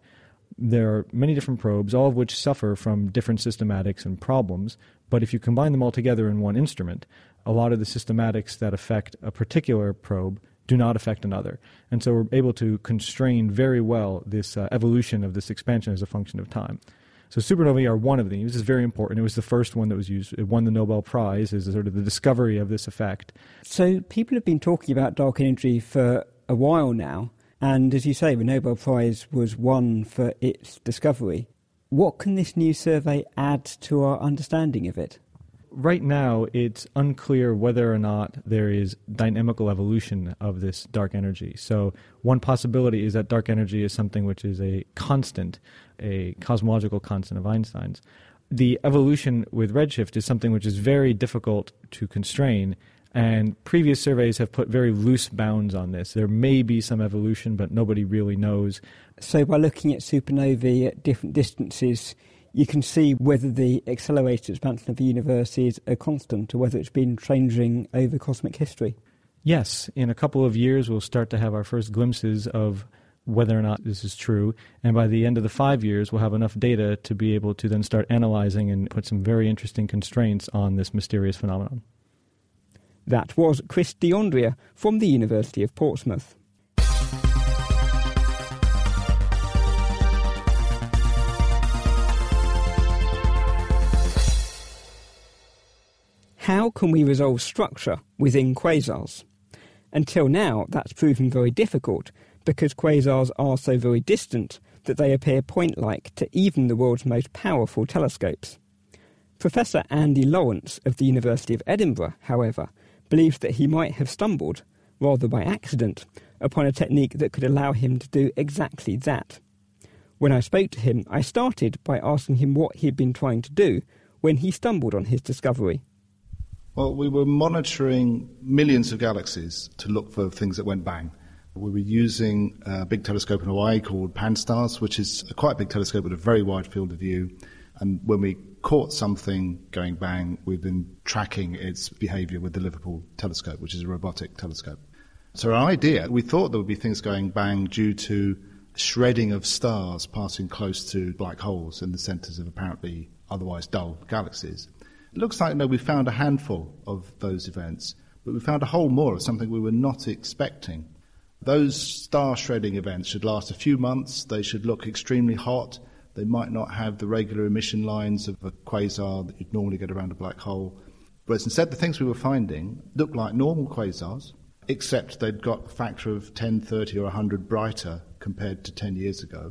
there are many different probes, all of which suffer from different systematics and problems. But if you combine them all together in one instrument, a lot of the systematics that affect a particular probe do not affect another. And so we're able to constrain very well this evolution of this expansion as a function of time. So supernovae are one of these. This is very important. It was the first one that was used. It won the Nobel Prize as sort of the discovery of this effect.
So people have been talking about dark energy for a while now. And as you say, the Nobel Prize was won for its discovery. What can this new survey add to our understanding of it?
Right now, it's unclear whether or not there is dynamical evolution of this dark energy. So one possibility is that dark energy is something which is a constant, a cosmological constant of Einstein's. The evolution with redshift is something which is very difficult to constrain, and previous surveys have put very loose bounds on this. There may be some evolution, but nobody really knows.
So by looking at supernovae at different distances, you can see whether the accelerated expansion of the universe is a constant or whether it's been changing over cosmic history.
Yes, in a couple of years we'll start to have our first glimpses of whether or not this is true, and by the end of the 5 years we'll have enough data to be able to then start analyzing and put some very interesting constraints on this mysterious phenomenon.
That was Chris D'Andrea from the University of Portsmouth. How can we resolve structure within quasars? Until now, that's proven very difficult because quasars are so very distant that they appear point-like to even the world's most powerful telescopes. Professor Andy Lawrence of the University of Edinburgh, however, believes that he might have stumbled, rather by accident, upon a technique that could allow him to do exactly that. When I spoke to him, I started by asking him what he had been trying to do when he stumbled on his discovery.
Well, we were monitoring millions of galaxies to look for things that went bang. We were using a big telescope in Hawaii called Pan-STARRS, which is a quite big telescope with a very wide field of view. And when we caught something going bang, we've been tracking its behaviour with the Liverpool telescope, which is a robotic telescope. So our idea, we thought there would be things going bang due to shredding of stars passing close to black holes in the centres of apparently otherwise dull galaxies. It looks like, we found a handful of those events, but we found a whole more of something we were not expecting. Those star shredding events should last a few months. They should look extremely hot. They might not have the regular emission lines of a quasar that you'd normally get around a black hole. Whereas instead, the things we were finding looked like normal quasars, except they'd got a factor of 10, 30 or 100 brighter compared to 10 years ago.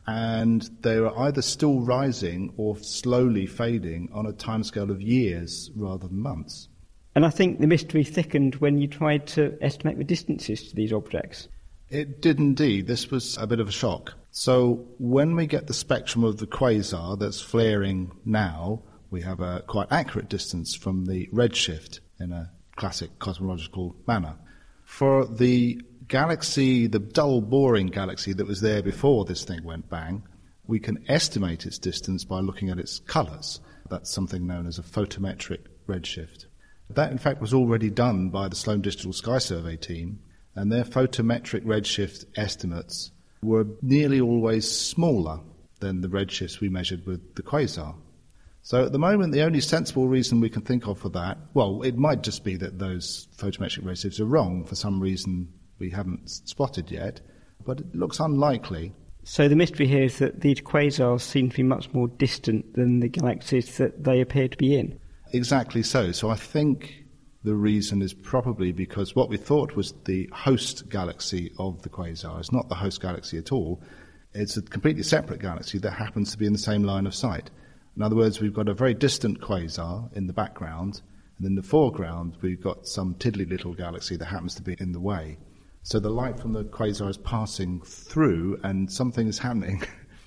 And they were either still rising or slowly fading on a timescale of years rather than months.
And I think the mystery thickened when you tried to estimate the distances to these objects.
It did indeed. This was a bit of a shock. So when we get the spectrum of the quasar that's flaring now, we have a quite accurate distance from the redshift in a classic cosmological manner. For the galaxy, the dull, boring galaxy that was there before this thing went bang, we can estimate its distance by looking at its colours. That's something known as a photometric redshift. That, in fact, was already done by the Sloan Digital Sky Survey team, and their photometric redshift estimates were nearly always smaller than the redshifts we measured with the quasar. So at the moment, the only sensible reason we can think of for that, well, it might just be that those photometric redshifts are wrong for some reason we haven't spotted yet, but it looks unlikely.
So the mystery here is that these quasars seem to be much more distant than the galaxies that they appear to be in.
Exactly so. So I think the reason is probably because what we thought was the host galaxy of the quasar is not the host galaxy at all. It's a completely separate galaxy that happens to be in the same line of sight. In other words, we've got a very distant quasar in the background, and in the foreground we've got some tiddly little galaxy that happens to be in the way. So the light from the quasar is passing through and something is happening.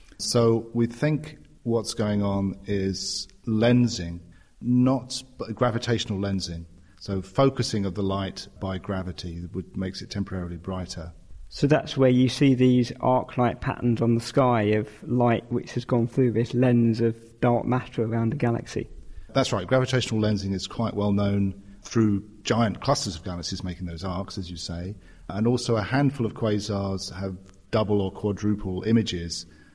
So we think what's going on is lensing, not gravitational lensing. So focusing of the light by gravity makes it temporarily brighter.
So that's where you see these arc-like patterns on the sky of light which has gone through this lens of dark matter around a galaxy.
That's right. Gravitational lensing is quite well known through giant clusters of galaxies making those arcs, as you say. And also a handful of quasars have double or quadruple images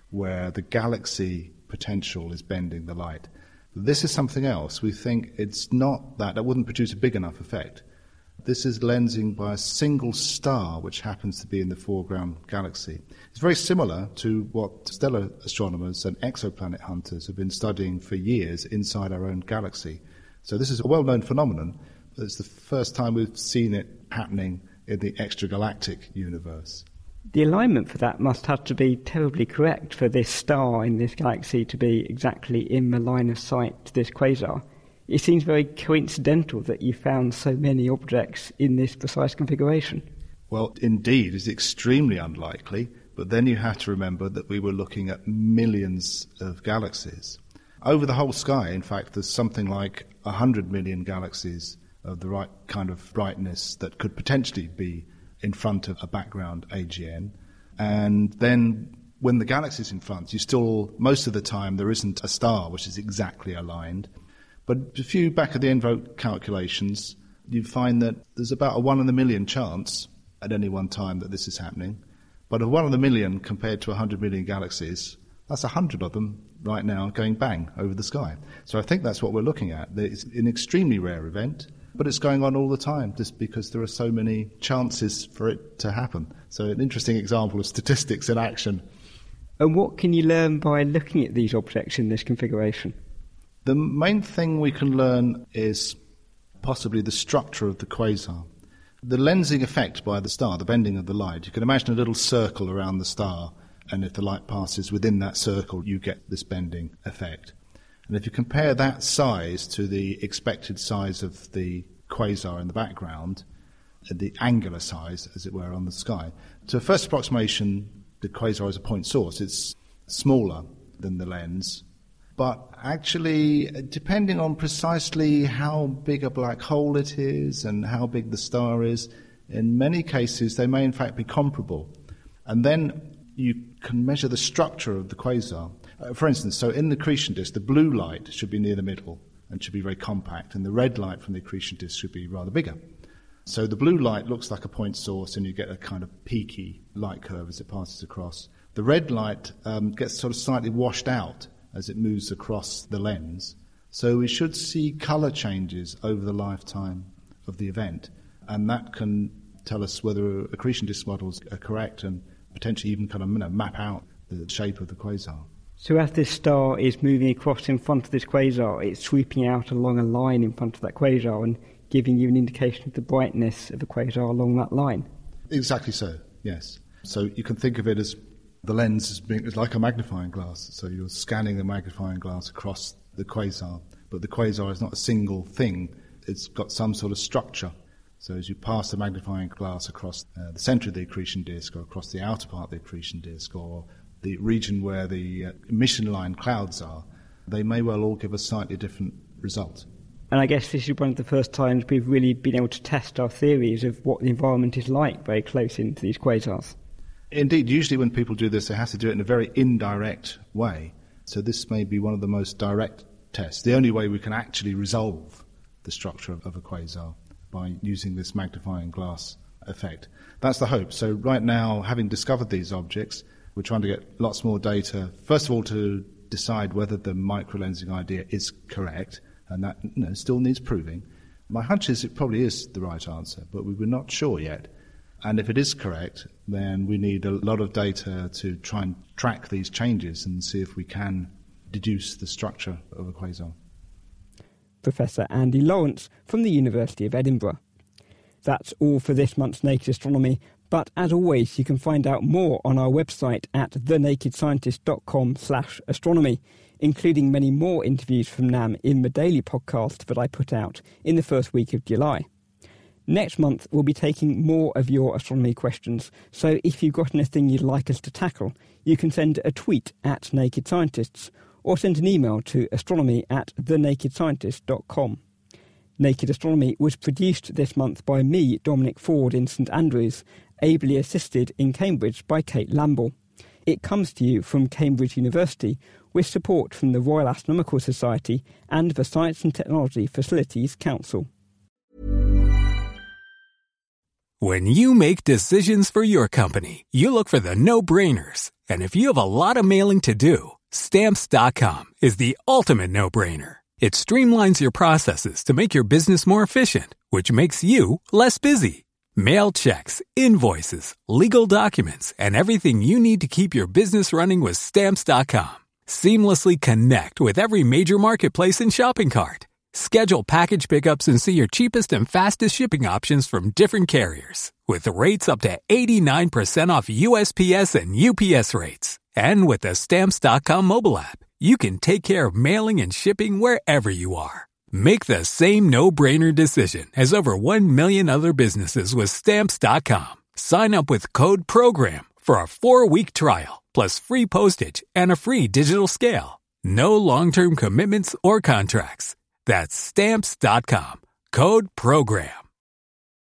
where the galaxy potential is bending the light. This is something else. We think it's not that wouldn't produce a big enough effect. This is lensing by a single star which happens to be in the foreground galaxy. It's very similar to what stellar astronomers and exoplanet hunters have been studying for years inside our own galaxy. So this is a well-known phenomenon, but it's the first time we've seen it happening in the extragalactic universe.
The alignment for that must have to be terribly correct for this star in this galaxy to be exactly in the line of sight to this quasar. It seems very coincidental that you found so many objects in this precise configuration.
Well, indeed, it's extremely unlikely, but then you have to remember that we were looking at millions of galaxies. Over the whole sky, in fact, there's something like 100 million galaxies of the right kind of brightness that could potentially be in front of a background AGN. And then when the galaxy's in front, most of the time there isn't a star which is exactly aligned. But if you back of the envelope calculations, you find that there's about a 1 in a million chance at any one time that this is happening. But a 1 in a million compared to 100 million galaxies, that's 100 of them right now going bang over the sky. So I think that's what we're looking at. It's an extremely rare event, but it's going on all the time just because there are so many chances for it to happen. So an interesting example of statistics in action.
And what can you learn by looking at these objects in this configuration?
The main thing we can learn is possibly the structure of the quasar. The lensing effect by the star, the bending of the light, you can imagine a little circle around the star, and if the light passes within that circle, you get this bending effect. And if you compare that size to the expected size of the quasar in the background, the angular size, as it were, on the sky, to a first approximation, the quasar is a point source. It's smaller than the lens. But actually, depending on precisely how big a black hole it is and how big the star is, in many cases they may in fact be comparable. And then you can measure the structure of the quasar. For instance, so in the accretion disk, the blue light should be near the middle and should be very compact, and the red light from the accretion disk should be rather bigger. So the blue light looks like a point source, and you get a kind of peaky light curve as it passes across. The red light gets sort of slightly washed out as it moves across the lens. So we should see colour changes over the lifetime of the event, and that can tell us whether accretion disk models are correct and potentially even kind of map out the shape of the quasar.
So as this star is moving across in front of this quasar, it's sweeping out along a line in front of that quasar and giving you an indication of the brightness of the quasar along that line?
Exactly so, yes. So you can think of it as the lens as being like a magnifying glass. So you're scanning the magnifying glass across the quasar, but the quasar is not a single thing. It's got some sort of structure. So as you pass the magnifying glass across the centre of the accretion disk, or across the outer part of the accretion disk, or the region where the emission line clouds are, they may well all give a slightly different result.
And I guess this is one of the first times we've really been able to test our theories of what the environment is like very close into these quasars.
Indeed, usually when people do this, they have to do it in a very indirect way. So this may be one of the most direct tests, the only way we can actually resolve the structure of a quasar, by using this magnifying glass effect. That's the hope. So right now, having discovered these objects, we're trying to get lots more data, first of all to decide whether the microlensing idea is correct, and that still needs proving. My hunch is it probably is the right answer, but we're not sure yet. And if it is correct, then we need a lot of data to try and track these changes and see if we can deduce the structure of a quasar.
Professor Andy Lawrence from the University of Edinburgh. That's all for this month's Naked Astronomy, but as always you can find out more on our website at thenakedscientist.com/astronomy, including many more interviews from NAM in the daily podcast that I put out in the first week of July. Next month we'll be taking more of your astronomy questions, so if you've got anything you'd like us to tackle, you can send a tweet at Naked Scientists, or send an email to astronomy@thenakedscientist.com. Naked Astronomy was produced this month by me, Dominic Ford, in St Andrews, ably assisted in Cambridge by Kate Lamble. It comes to you from Cambridge University with support from the Royal Astronomical Society and the Science and Technology Facilities Council.
When you make decisions for your company, you look for the no-brainers. And if you have a lot of mailing to do, Stamps.com is the ultimate no-brainer. It streamlines your processes to make your business more efficient, which makes you less busy. Mail checks, invoices, legal documents, and everything you need to keep your business running with Stamps.com. Seamlessly connect with every major marketplace and shopping cart. Schedule package pickups and see your cheapest and fastest shipping options from different carriers, with rates up to 89% off USPS and UPS rates. And with the Stamps.com mobile app, you can take care of mailing and shipping wherever you are. Make the same no-brainer decision as over 1 million other businesses with Stamps.com. Sign up with code PROGRAM for a 4-week trial, plus free postage and a free digital scale. No long-term commitments or contracts. That's Stamps.com. Code PROGRAM.